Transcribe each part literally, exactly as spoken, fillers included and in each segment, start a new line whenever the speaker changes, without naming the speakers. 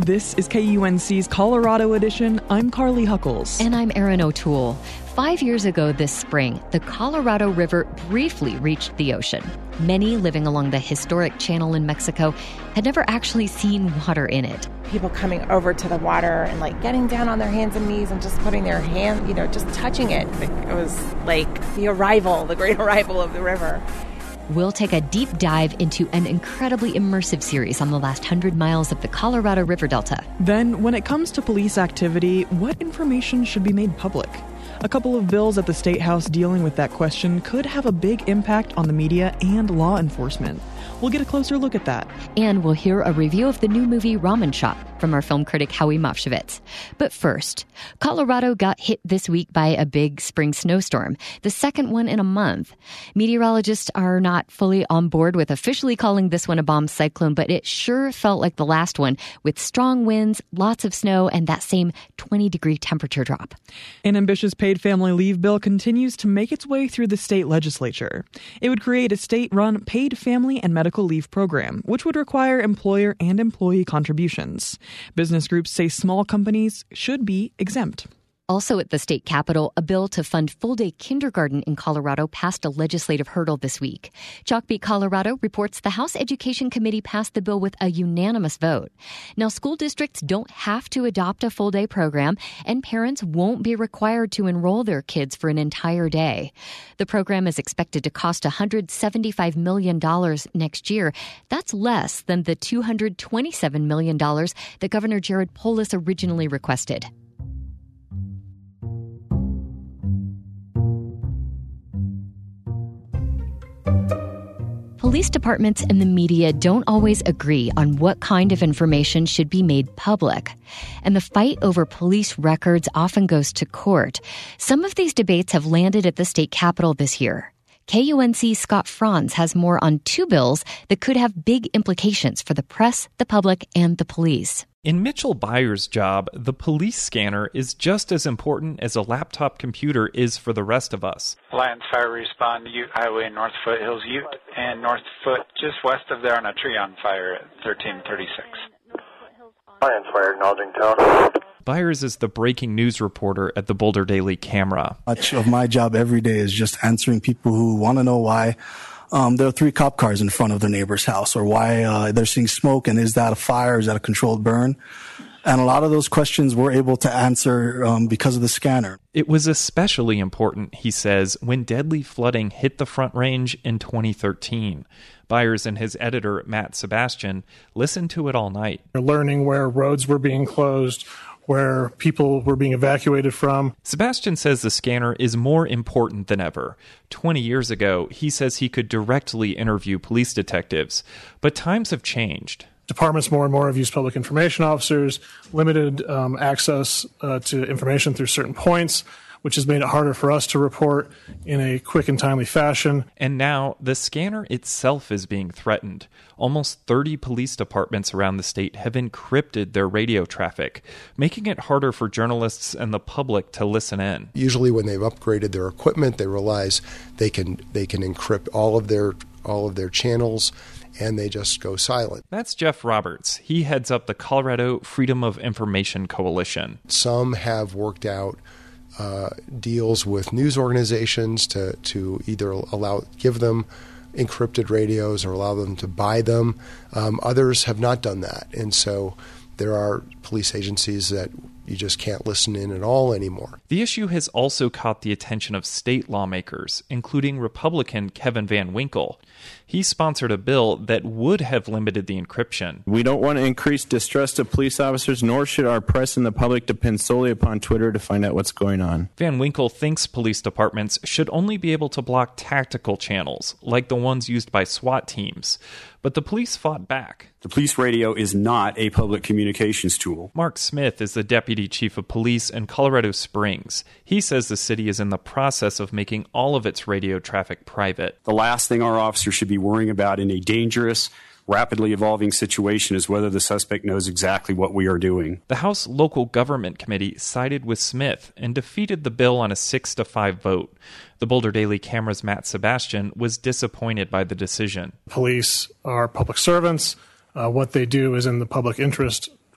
This is K U N C's Colorado Edition. I'm Carly Huckles.
And I'm Erin O'Toole. Five years ago this spring, the Colorado River briefly reached the ocean. Many living along the historic channel in Mexico had never actually seen water in it.
People coming over to the water and like getting down on their hands and knees and just putting their hand, you know, just touching it. It was like the arrival, the great arrival of the river.
We'll take a deep dive into an incredibly immersive series on the last hundred miles of the Colorado River Delta.
Then, when it comes to police activity, what information should be made public? A couple of bills at the State House dealing with that question could have a big impact on the media and law enforcement. We'll get a closer look at that.
And we'll hear a review of the new movie Ramen Shop from our film critic Howie Mofshevitz. But first, Colorado got hit this week by a big spring snowstorm, the second one in a month. Meteorologists are not fully on board with officially calling this one a bomb cyclone, but it sure felt like the last one, with strong winds, lots of snow, and that same twenty-degree temperature drop.
An ambitious paid family leave bill continues to make its way through the state legislature. It would create a state-run paid family and medical leave program, which would require employer and employee contributions. Business groups say small companies should be exempt.
Also at the state capitol, a bill to fund full-day kindergarten in Colorado passed a legislative hurdle this week. Chalkbeat Colorado reports the House Education Committee passed the bill with a unanimous vote. Now, school districts don't have to adopt a full-day program, and parents won't be required to enroll their kids for an entire day. The program is expected to cost one hundred seventy-five million dollars next year. That's less than the two hundred twenty-seven million dollars that Governor Jared Polis originally requested. Police departments and the media don't always agree on what kind of information should be made public. And the fight over police records often goes to court. Some of these debates have landed at the state capitol this year. K U N C's Scott Franz has more on two bills that could have big implications for the press, the public, and the police.
In Mitchell Byers' job, the police scanner is just as important as a laptop computer is for the rest of us.
Alliance Fire Response, Ute Highway, North Foothills, Ute, and North Foot, just west of there on a tree on fire at thirteen thirty-six.
Alliance Fire, acknowledging town.
Byers is the breaking news reporter at the Boulder Daily Camera.
Much of my job every day is just answering people who want to know why Um, there are three cop cars in front of their neighbor's house, or why uh, they're seeing smoke, and is that a fire, is that a controlled burn? And a lot of those questions we're able to answer um, because of the scanner.
It was especially important, he says, when deadly flooding hit the Front Range in twenty thirteen. Byers and his editor, Matt Sebastian, listened to it all night.
We're learning where roads were being closed, where people were being evacuated from.
Sebastian says the scanner is more important than ever. Twenty years ago, he says he could directly interview police detectives, but times have changed.
Departments more and more have used public information officers, limited um, access uh, to information through certain points, which has made it harder for us to report in a quick and timely fashion.
And now the scanner itself is being threatened. Almost thirty police departments around the state have encrypted their radio traffic, making it harder for journalists and the public to listen in.
Usually when they've upgraded their equipment, they realize they can they can encrypt all of their all of their channels, and they just go silent.
That's Jeff Roberts. He heads up the Colorado Freedom of Information Coalition.
Some have worked out uh, deals with news organizations to, to either allow give them encrypted radios or allow them to buy them. Um, others have not done that. And so there are police agencies that you just can't listen in at all anymore.
The issue has also caught the attention of state lawmakers, including Republican Kevin Van Winkle. He sponsored a bill that would have limited the encryption.
We don't want to increase distrust of police officers, nor should our press and the public depend solely upon Twitter to find out what's going on.
Van Winkle thinks police departments should only be able to block tactical channels, like the ones used by SWAT teams. But the police fought back.
The police radio is not a public communications tool.
Mark Smith is the deputy chief of police in Colorado Springs. He says the city is in the process of making all of its radio traffic private.
The last thing our officers should be worrying about in a dangerous, rapidly evolving situation is whether the suspect knows exactly what we are doing.
The House Local Government Committee sided with Smith and defeated the bill on a six to five vote. The Boulder Daily Camera's Matt Sebastian was disappointed by the decision.
Police are public servants. Uh, what they do is in the public interest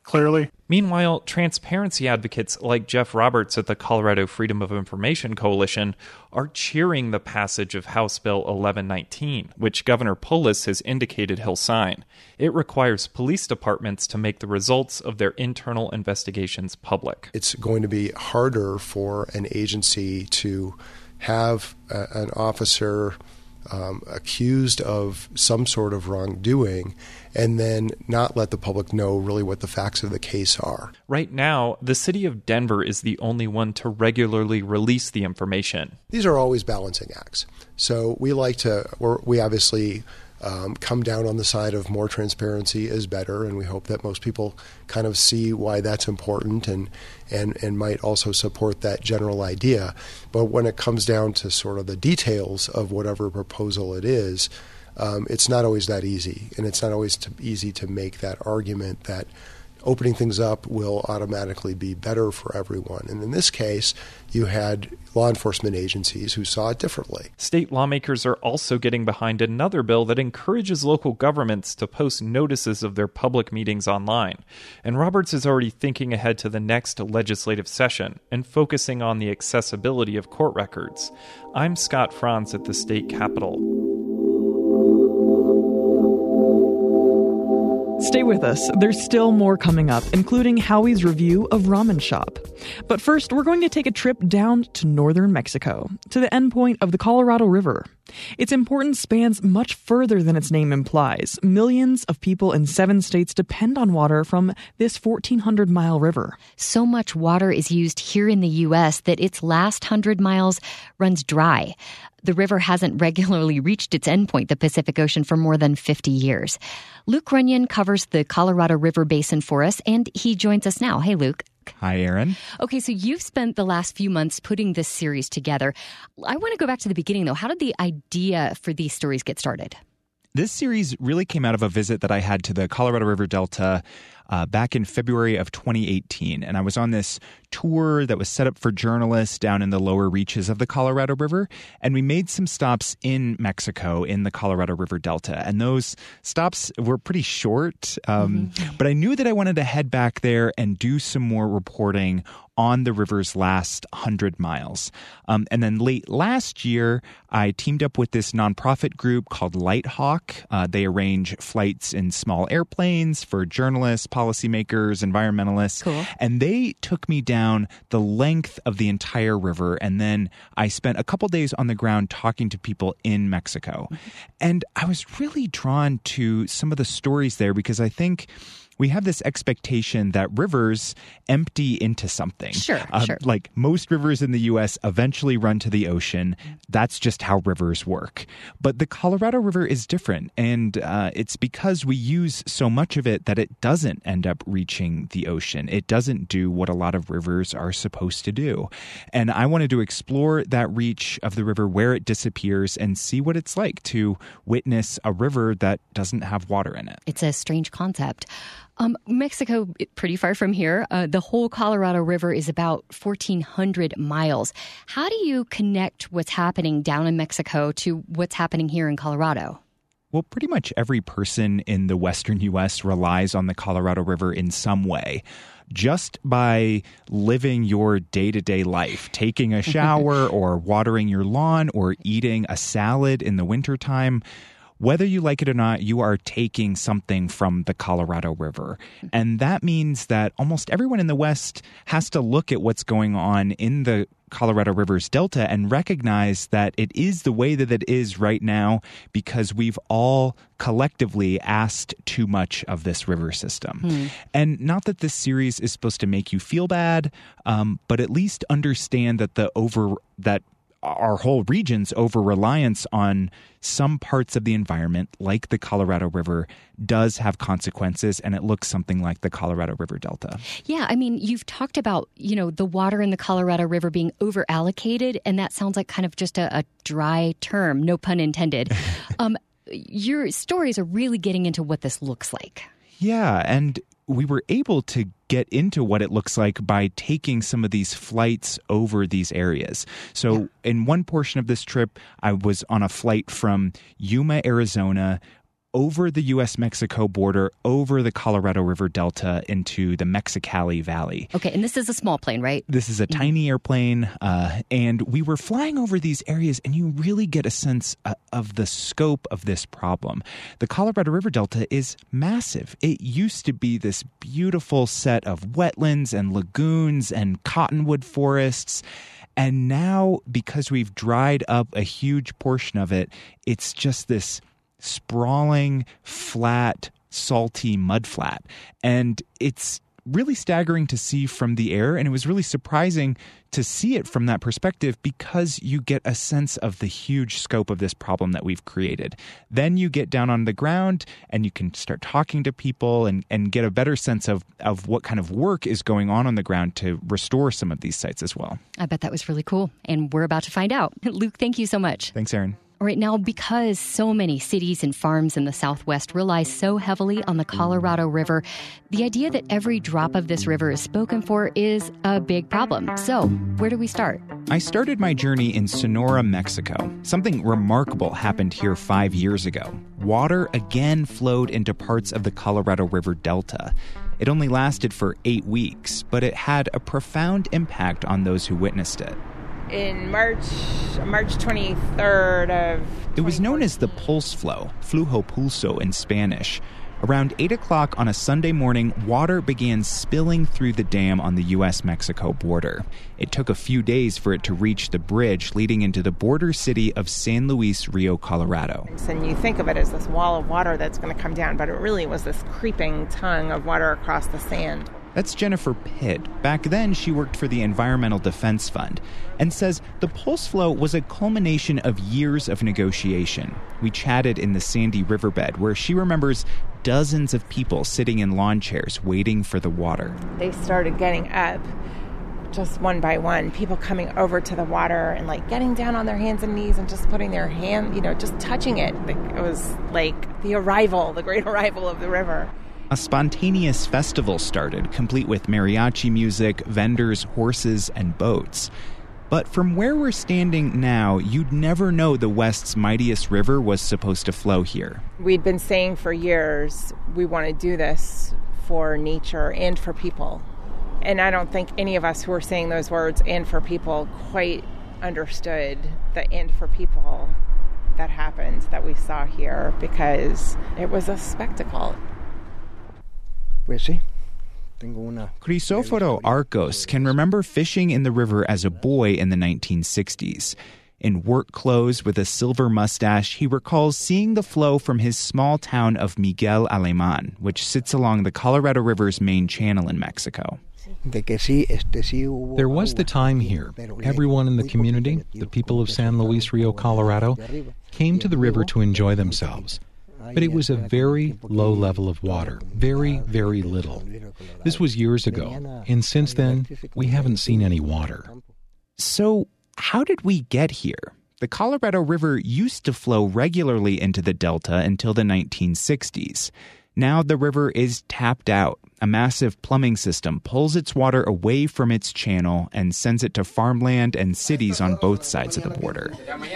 clearly.
Meanwhile, transparency advocates like Jeff Roberts at the Colorado Freedom of Information Coalition are cheering the passage of House Bill eleven nineteen, which Governor Polis has indicated he'll sign. It requires police departments to make the results of their internal investigations public.
It's going to be harder for an agency to have a, an officer um, accused of some sort of wrongdoing and then not let the public know really what the facts of the case are.
Right now, the city of Denver is the only one to regularly release the information.
These are always balancing acts. So we like to, or we obviously um, come down on the side of more transparency is better, and we hope that most people kind of see why that's important and, and, and might also support that general idea. But when it comes down to sort of the details of whatever proposal it is, Um, it's not always that easy, and it's not always to, easy to make that argument that opening things up will automatically be better for everyone. And in this case, you had law enforcement agencies who saw it differently.
State lawmakers are also getting behind another bill that encourages local governments to post notices of their public meetings online. And Roberts is already thinking ahead to the next legislative session and focusing on the accessibility of court records. I'm Scott Franz at the state capitol.
Stay with us. There's still more coming up, including Howie's review of Ramen Shop. But first, we're going to take a trip down to northern Mexico, to the endpoint of the Colorado River. Its importance spans much further than its name implies. Millions of people in seven states depend on water from this fourteen hundred mile river.
So much water is used here in the U S that its last hundred miles runs dry. The river hasn't regularly reached its endpoint, the Pacific Ocean, for more than fifty years. Luke Runyon covers the Colorado River Basin for us, and he joins us now. Hey, Luke.
Hi, Aaron.
Okay, so you've spent the last few months putting this series together. I want to go back to the beginning, though. How did the idea for these stories get started?
This series really came out of a visit that I had to the Colorado River Delta uh, back in February of twenty eighteen. And I was on this tour that was set up for journalists down in the lower reaches of the Colorado River. And we made some stops in Mexico in the Colorado River Delta. And those stops were pretty short. Um, mm-hmm. But I knew that I wanted to head back there and do some more reporting on the river's last hundred miles. Um, and then late last year, I teamed up with this nonprofit group called Lighthawk. Uh, they arrange flights in small airplanes for journalists, policymakers, environmentalists.
Cool.
And they took me down the length of the entire river. And then I spent a couple days on the ground talking to people in Mexico. Mm-hmm. And I was really drawn to some of the stories there because I think we have this expectation that rivers empty into something.
Sure,
uh,
sure.
Like most rivers in the U S eventually run to the ocean. That's just how rivers work. But the Colorado River is different. And uh, it's because we use so much of it that it doesn't end up reaching the ocean. It doesn't do what a lot of rivers are supposed to do. And I wanted to explore that reach of the river where it disappears and see what it's like to witness a river that doesn't have water in it.
It's a strange concept. Um, Mexico, pretty far from here, uh, the whole Colorado River is about fourteen hundred miles. How do you connect what's happening down in Mexico to what's happening here in Colorado?
Well, pretty much every person in the western U S relies on the Colorado River in some way. Just by living your day-to-day life, taking a shower or watering your lawn or eating a salad in the wintertime, whether you like it or not, you are taking something from the Colorado River. And that means that almost everyone in the West has to look at what's going on in the Colorado River's delta and recognize that it is the way that it is right now because we've all collectively asked too much of this river system. Hmm. And not that this series is supposed to make you feel bad, um, but at least understand that the over that our whole region's over-reliance on some parts of the environment, like the Colorado River, does have consequences, and it looks something like the Colorado River Delta.
Yeah, I mean, you've talked about, you know, the water in the Colorado River being over-allocated, and that sounds like kind of just a, a dry term, no pun intended. um, your stories are really getting into what this looks like.
Yeah, and we were able to get into what it looks like by taking some of these flights over these areas. So yeah. In one portion of this trip, I was on a flight from Yuma, Arizona, over the U S Mexico border, over the Colorado River Delta into the Mexicali Valley.
Okay, and this is a small plane, right?
This is a tiny airplane, uh, and we were flying over these areas, and you really get a sense uh, of the scope of this problem. The Colorado River Delta is massive. It used to be this beautiful set of wetlands and lagoons and cottonwood forests. And now, because we've dried up a huge portion of it, it's just this sprawling, flat, salty mudflat. And it's really staggering to see from the air, and it was really surprising to see it from that perspective because you get a sense of the huge scope of this problem that we've created. Then you get down on the ground and you can start talking to people and, and get a better sense of, of what kind of work is going on on the ground to restore some of these sites as well.
I bet that was really cool, and we're about to find out. Luke, thank you so much.
Thanks, Erin.
All right, now, because so many cities and farms in the Southwest rely so heavily on the Colorado River, the idea that every drop of this river is spoken for is a big problem. So, where do we start?
I started my journey in Sonora, Mexico. Something remarkable happened here five years ago. Water again flowed into parts of the Colorado River Delta. It only lasted for eight weeks, but it had a profound impact on those who witnessed it.
In March, March twenty-third of...
It was known as the pulse flow, flujo pulso in Spanish. Around eight o'clock on a Sunday morning, water began spilling through the dam on the U S Mexico border. It took a few days for it to reach the bridge leading into the border city of San Luis Rio Colorado.
And you think of it as this wall of water that's going to come down, but it really was this creeping tongue of water across the sand.
That's Jennifer Pitt. Back then, she worked for the Environmental Defense Fund and says the pulse flow was a culmination of years of negotiation. We chatted in the sandy riverbed where she remembers dozens of people sitting in lawn chairs waiting for the water.
They started getting up just one by one, people coming over to the water and like getting down on their hands and knees and just putting their hand, you know, just touching it. It was like the arrival, the great arrival of the river.
A spontaneous festival started, complete with mariachi music, vendors, horses, and boats. But from where we're standing now, you'd never know the West's mightiest river was supposed to flow here.
We'd been saying for years, we want to do this for nature and for people. And I don't think any of us who were saying those words, and for people, quite understood the and for people that happened, that we saw here, because it was a spectacle.
Crisóforo Arcos can remember fishing in the river as a boy in the nineteen sixties. In work clothes with a silver mustache, he recalls seeing the flow from his small town of Miguel Alemán, which sits along the Colorado River's main channel in Mexico.
There was the time here. Everyone in the community, the people of San Luis Rio, Colorado, came to the river to enjoy themselves. But it was a very low level of water, very, very little. This was years ago, and since then, we haven't seen any water.
So, how did we get here? The Colorado River used to flow regularly into the Delta until the nineteen sixties. Now the river is tapped out. A massive plumbing system pulls its water away from its channel and sends it to farmland and cities on both sides of the border.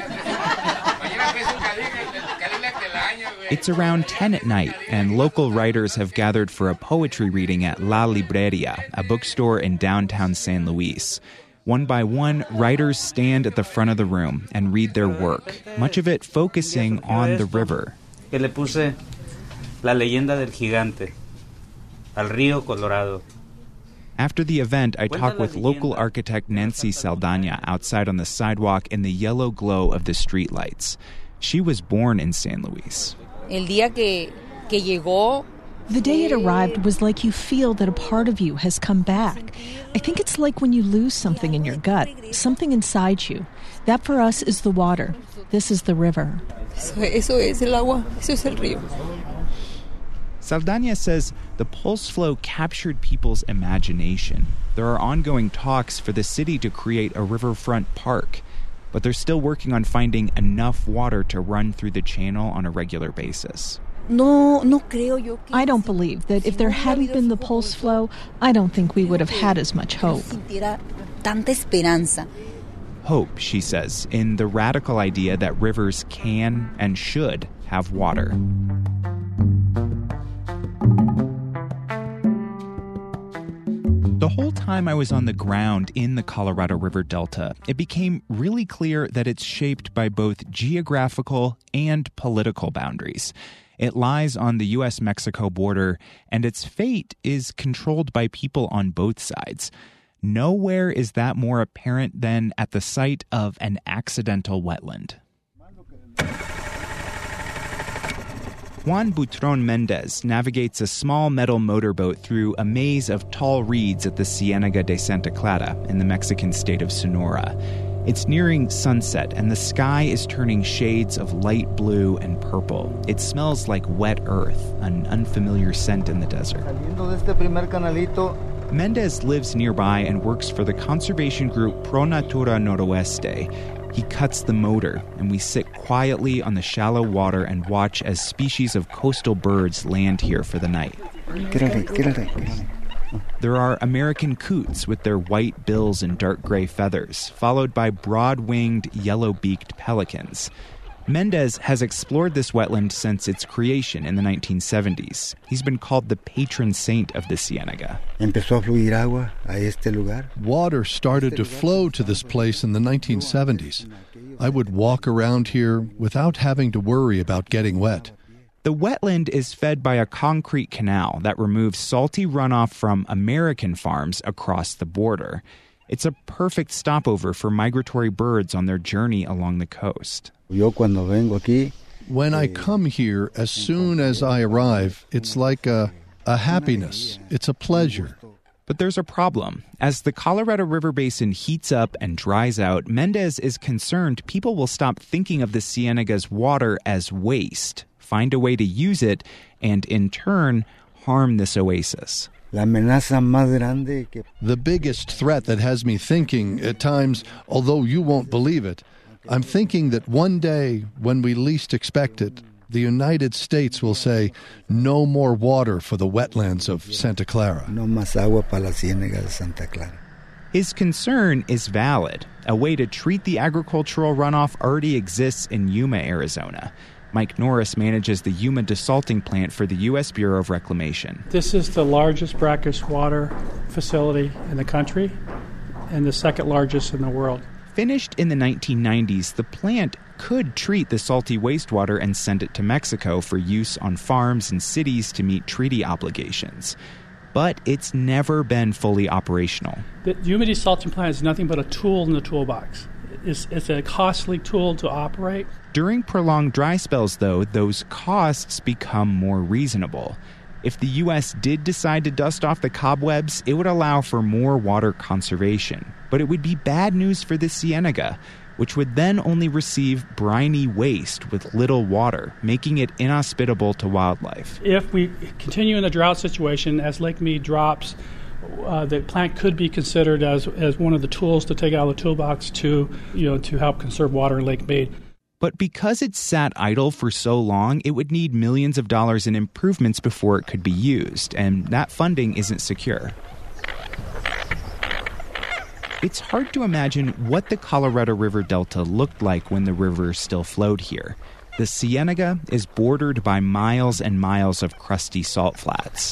It's around ten at night, and local writers have gathered for a poetry reading at La Libreria, a bookstore in downtown San Luis. One by one, writers stand at the front of the room and read their work, much of it focusing on the river.
Que le puse La leyenda del gigante, al río Colorado.
After the event, I talk with local architect Nancy Saldana outside on the sidewalk in the yellow glow of the streetlights. She was born in San Luis.
El día que, que llegó,
the day it arrived was like you feel that a part of you has come back. I think it's like when you lose something in your gut, something inside you. That for us is the water. This is the river.
Eso, eso es el agua. Eso es el río.
Saldana says the pulse flow captured people's imagination. There are ongoing talks for the city to create a riverfront park, but they're still working on finding enough water to run through the channel on a regular basis.
No, no creo yo. I don't believe that if there hadn't been the pulse flow, I don't think we would have had as much hope.
Hope, she says, in the radical idea that rivers can and should have water. The whole time I was on the ground in the Colorado River Delta, it became really clear that it's shaped by both geographical and political boundaries. It lies on the U S Mexico border, and its fate is controlled by people on both sides. Nowhere is that more apparent than at the site of an accidental wetland. Juan Butron Mendez navigates a small metal motorboat through a maze of tall reeds at the Ciénaga de Santa Clara in the Mexican state of Sonora. It's nearing sunset, and the sky is turning shades of light blue and purple. It smells like wet earth, an unfamiliar scent in the desert. Mendez lives nearby and works for the conservation group Pro Natura Noroeste. He cuts the motor, and we sit quietly on the shallow water and watch as species of coastal birds land here for the night. There are American coots with their white bills and dark gray feathers, followed by broad-winged, yellow-beaked pelicans. Mendez has explored this wetland since its creation in the nineteen seventies. He's been called the patron saint of the Ciénaga.
Water started to flow to this place in the nineteen seventies. I would walk around here without having to worry about getting wet.
The wetland is fed by a concrete canal that removes salty runoff from American farms across the border. It's a perfect stopover for migratory birds on their journey along the coast.
When I come here, as soon as I arrive, it's like a, a happiness. It's a pleasure.
But there's a problem. As the Colorado River Basin heats up and dries out, Mendez is concerned people will stop thinking of the Ciénaga's water as waste, find a way to use it, and in turn, harm this oasis.
The biggest threat that has me thinking at times, although you won't believe it, I'm thinking that one day, when we least expect it, the United States will say, no more water for the wetlands of Santa Clara.
No más agua para la Ciénaga de Santa Clara.
His concern is valid. A way to treat the agricultural runoff already exists in Yuma, Arizona. Mike Norris manages the Yuma desalting plant for the U S Bureau of Reclamation.
This is the largest brackish water facility in the country and the second largest in the world.
Finished in the nineteen nineties, the plant could treat the salty wastewater and send it to Mexico for use on farms and cities to meet treaty obligations. But it's never been fully operational.
The Yuma desalting plant is nothing but a tool in the toolbox. It's, it's a costly tool to operate.
During prolonged dry spells, though, those costs become more reasonable. If the U S did decide to dust off the cobwebs, it would allow for more water conservation. But it would be bad news for the Ciénaga, which would then only receive briny waste with little water, making it inhospitable to wildlife.
If we continue in the drought situation, as Lake Mead drops, Uh, the plant could be considered as as one of the tools to take out of the toolbox to, you know, to help conserve water in Lake Mead.
But because it's sat idle for so long, it would need millions of dollars in improvements before it could be used, and that funding isn't secure. It's hard to imagine what the Colorado River Delta looked like when the river still flowed here. The Ciénaga is bordered by miles and miles of crusty salt flats.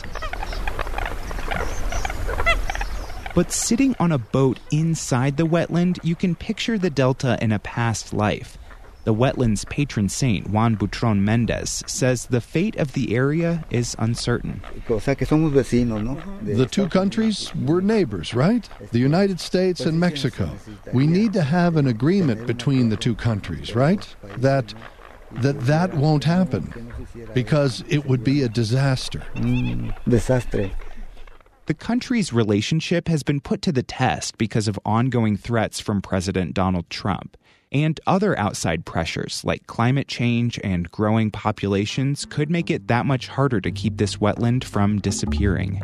But sitting on a boat inside the wetland, you can picture the delta in a past life. The wetland's patron saint, Juan Butron Mendez, says the fate of the area is uncertain.
The two countries, we're neighbors, right? The United States and Mexico. We need to have an agreement between the two countries, right? That that that won't happen, because it would be a disaster.
Mm, desastre.
The country's relationship has been put to the test because of ongoing threats from President Donald Trump. And other outside pressures like climate change and growing populations could make it that much harder to keep this wetland from disappearing.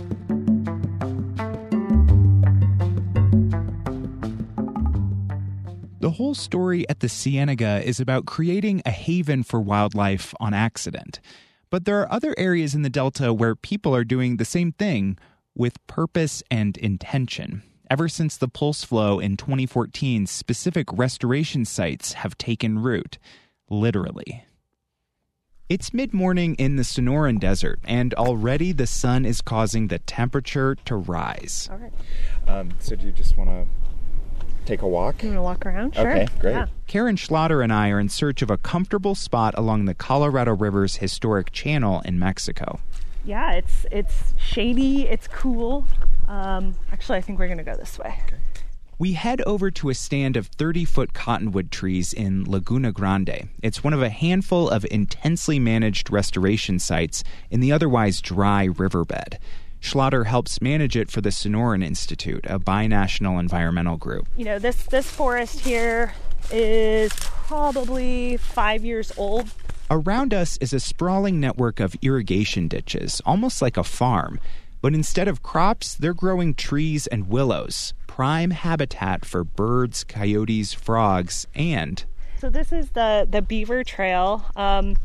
The whole story at the Ciénaga is about creating a haven for wildlife on accident. But there are other areas in the Delta where people are doing the same thing with purpose and intention. Ever since the Pulse Flow in twenty fourteen, specific restoration sites have taken root, literally. It's mid-morning in the Sonoran Desert, and already the sun is causing the temperature to rise.
All right.
Um, so do you just want to take a walk?
You want to walk around? Sure.
Okay, great.
Yeah.
Karen Schlatter and I are in search of a comfortable spot along the Colorado River's historic channel in Mexico.
Yeah, it's it's shady, it's cool. Um, actually, I think we're going to go this way.
Okay.
We head over to a stand of thirty-foot cottonwood trees in Laguna Grande. It's one of a handful of intensely managed restoration sites in the otherwise dry riverbed. Schlatter helps manage it for the Sonoran Institute, a binational environmental group.
You know, this, this forest here is probably five years old.
Around us is a sprawling network of irrigation ditches, almost like a farm. But instead of crops, they're growing trees and willows, prime habitat for birds, coyotes, frogs, and...
So this is the, the beaver trail. Um,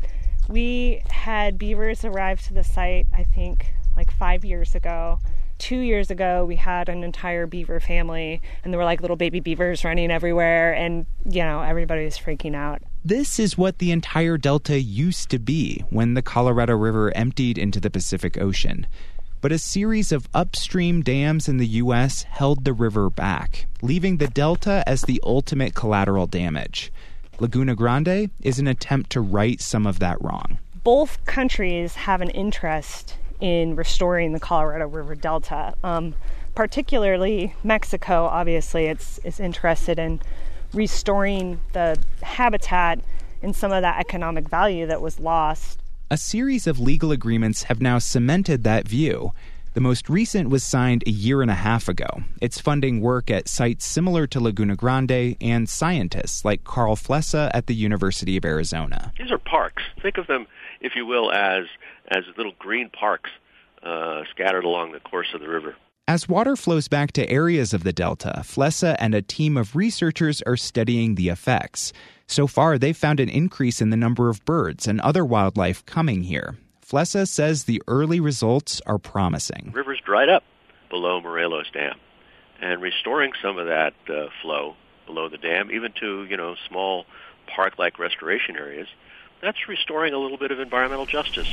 we had beavers arrive to the site, I think, like five years ago. Two years ago, we had an entire beaver family, and there were like little baby beavers running everywhere, and, you know, everybody was freaking out.
This is what the entire delta used to be when the Colorado River emptied into the Pacific Ocean. But a series of upstream dams in the U S held the river back, leaving the delta as the ultimate collateral damage. Laguna Grande is an attempt to right some of that wrong.
Both countries have an interest in restoring the Colorado River Delta. Um, particularly Mexico, obviously, it's, is interested in restoring the habitat and some of that economic value that was lost.
A series of legal agreements have now cemented that view. The most recent was signed a year and a half ago. It's funding work at sites similar to Laguna Grande and scientists like Carl Flessa at the University of Arizona.
These are parks. Think of them, if you will, as as little green parks uh, scattered along the course of the river.
As water flows back to areas of the delta, Flessa and a team of researchers are studying the effects. So far, they've found an increase in the number of birds and other wildlife coming here. Flessa says the early results are promising.
Rivers dried up below Morelos Dam, and restoring some of that uh, flow below the dam, even to, you know, small park-like restoration areas, that's restoring a little bit of environmental justice.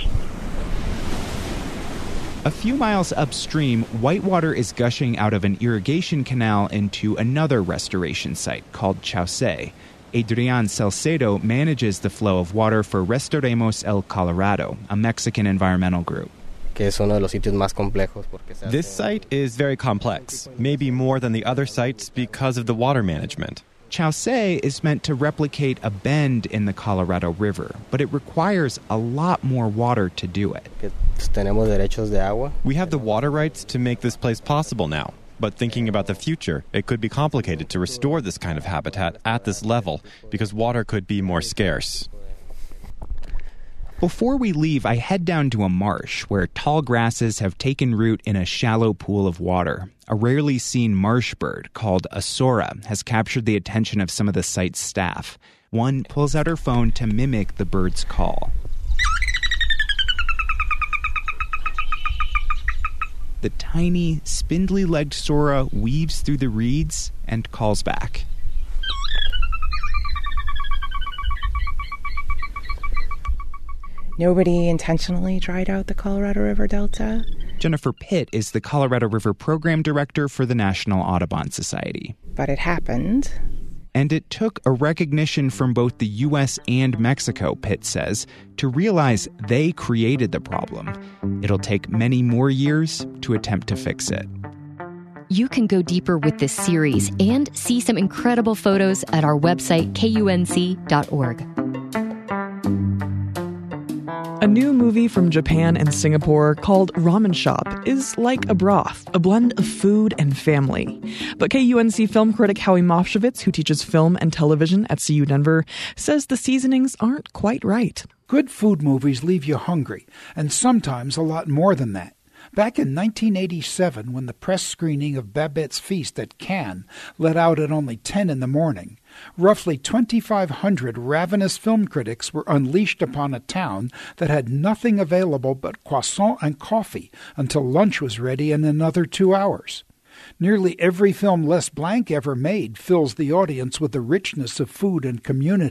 A few miles upstream, whitewater is gushing out of an irrigation canal into another restoration site called Chauce. Adrián Salcedo manages the flow of water for Restoremos El Colorado, a Mexican environmental group.
This site is very complex, maybe more than the other sites because of the water management.
Chauce is meant to replicate a bend in the Colorado River, but it requires a lot more water to do it.
We have the water rights to make this place possible now. But thinking about the future, it could be complicated to restore this kind of habitat at this level because water could be more scarce.
Before we leave, I head down to a marsh where tall grasses have taken root in a shallow pool of water. A rarely seen marsh bird called a sora has captured the attention of some of the site's staff. One pulls out her phone to mimic the bird's call. The tiny, spindly-legged sora weaves through the reeds and calls back.
Nobody intentionally dried out the Colorado River Delta.
Jennifer Pitt is the Colorado River Program Director for the National Audubon Society.
But it happened.
And it took a recognition from both the U S and Mexico, Pitt says, to realize they created the problem. It'll take many more years to attempt to fix it.
You can go deeper with this series and see some incredible photos at our website, K U N C dot org.
A new movie from Japan and Singapore called Ramen Shop is like a broth, a blend of food and family. But K U N C film critic Howie Mofshevitz, who teaches film and television at C U Denver, says the seasonings aren't quite right.
Good food movies leave you hungry, and sometimes a lot more than that. Back in nineteen eighty-seven, when the press screening of Babette's Feast at Cannes let out at only ten in the morning, roughly twenty-five hundred ravenous film critics were unleashed upon a town that had nothing available but croissant and coffee until lunch was ready in another two hours. Nearly every film Les Blanc ever made fills the audience with the richness of food and community.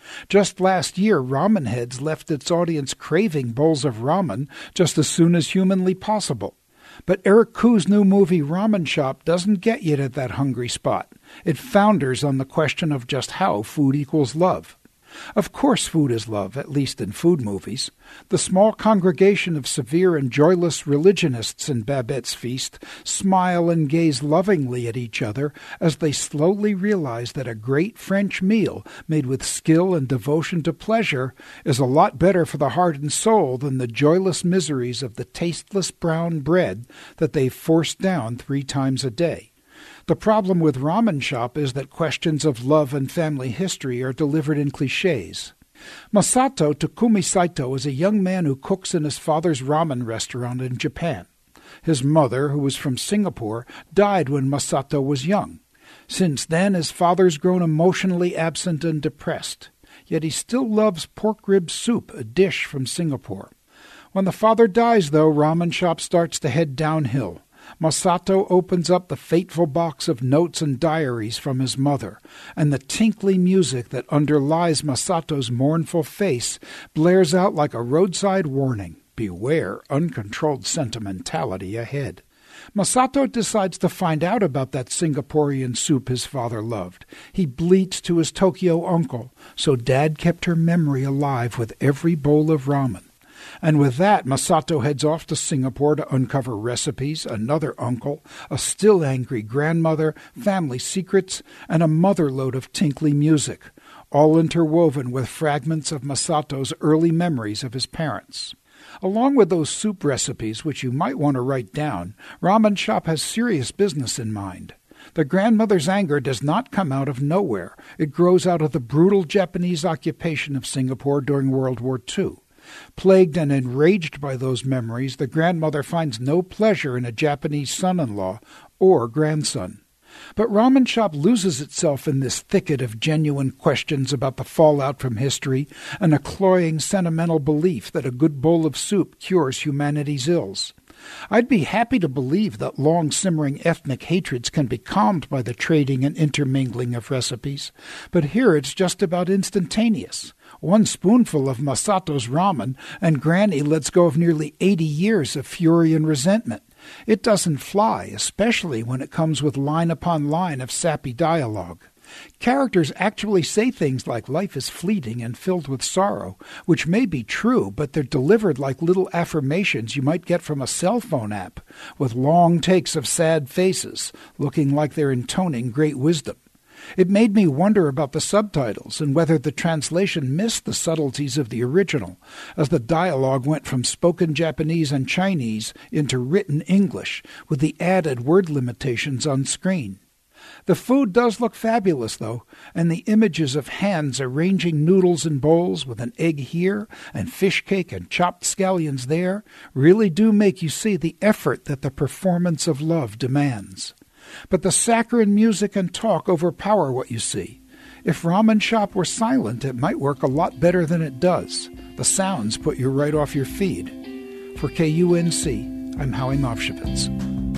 Just last year, Ramen Heads left its audience craving bowls of ramen just as soon as humanly possible. But Eric Koo's new movie Ramen Shop doesn't get you to that hungry spot. It founders on the question of just how food equals love. Of course food is love, at least in food movies. The small congregation of severe and joyless religionists in Babette's feast smile and gaze lovingly at each other as they slowly realize that a great French meal made with skill and devotion to pleasure is a lot better for the heart and soul than the joyless miseries of the tasteless brown bread that they've forced down three times a day. The problem with Ramen Shop is that questions of love and family history are delivered in cliches. Masato Takumi Saito is a young man who cooks in his father's ramen restaurant in Japan. His mother, who was from Singapore, died when Masato was young. Since then, his father's grown emotionally absent and depressed. Yet he still loves pork rib soup, a dish from Singapore. When the father dies, though, Ramen Shop starts to head downhill. Masato opens up the fateful box of notes and diaries from his mother, and the tinkly music that underlies Masato's mournful face blares out like a roadside warning. Beware uncontrolled sentimentality ahead. Masato decides to find out about that Singaporean soup his father loved. He bleats to his Tokyo uncle, so Dad kept her memory alive with every bowl of ramen. And with that, Masato heads off to Singapore to uncover recipes, another uncle, a still angry grandmother, family secrets, and a motherload of tinkly music, all interwoven with fragments of Masato's early memories of his parents. Along with those soup recipes, which you might want to write down, Ramen Shop has serious business in mind. The grandmother's anger does not come out of nowhere. It grows out of the brutal Japanese occupation of Singapore during World War Two. Plagued and enraged by those memories, the grandmother finds no pleasure in a Japanese son-in-law or grandson. But Ramen Shop loses itself in this thicket of genuine questions about the fallout from history and a cloying sentimental belief that a good bowl of soup cures humanity's ills. I'd be happy to believe that long-simmering ethnic hatreds can be calmed by the trading and intermingling of recipes, but here it's just about instantaneous. One spoonful of Masato's ramen, and Granny lets go of nearly eighty years of fury and resentment. It doesn't fly, especially when it comes with line upon line of sappy dialogue. Characters actually say things like life is fleeting and filled with sorrow, which may be true, but they're delivered like little affirmations you might get from a cell phone app, with long takes of sad faces, looking like they're intoning great wisdom. It made me wonder about the subtitles and whether the translation missed the subtleties of the original, as the dialogue went from spoken Japanese and Chinese into written English, with the added word limitations on screen. The food does look fabulous, though, and the images of hands arranging noodles in bowls with an egg here and fish cake and chopped scallions there really do make you see the effort that the performance of love demands. But the saccharine music and talk overpower what you see. If Ramen Shop were silent, it might work a lot better than it does. The sounds put you right off your feed. For K U N C, I'm Howie Mavshevitz.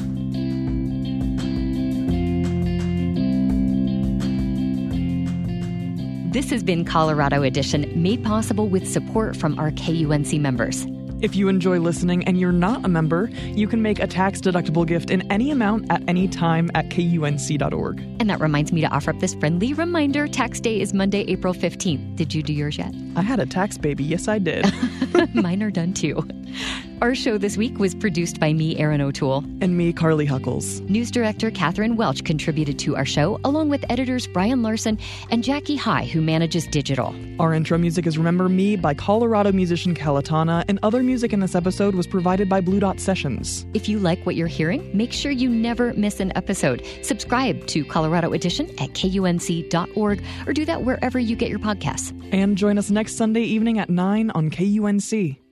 This has been Colorado Edition, made possible with support from our K U N C members.
If you enjoy listening and you're not a member, you can make a tax-deductible gift in any amount at any time at K U N C dot org.
And that reminds me to offer up this friendly reminder. Tax day is Monday, April fifteenth. Did you do yours yet?
I had a tax baby. Yes, I did.
Mine are done, too. Our show this week was produced by me, Erin O'Toole.
And me, Carly Huckles.
News director Catherine Welch contributed to our show, along with editors Brian Larson and Jackie High, who manages digital.
Our intro music is Remember Me by Colorado musician Calatana, and other music in this episode was provided by Blue Dot Sessions.
If you like what you're hearing, make sure you never miss an episode. Subscribe to Colorado Edition at K U N C dot org or do that wherever you get your podcasts.
And join us next Sunday evening at nine on K U N C.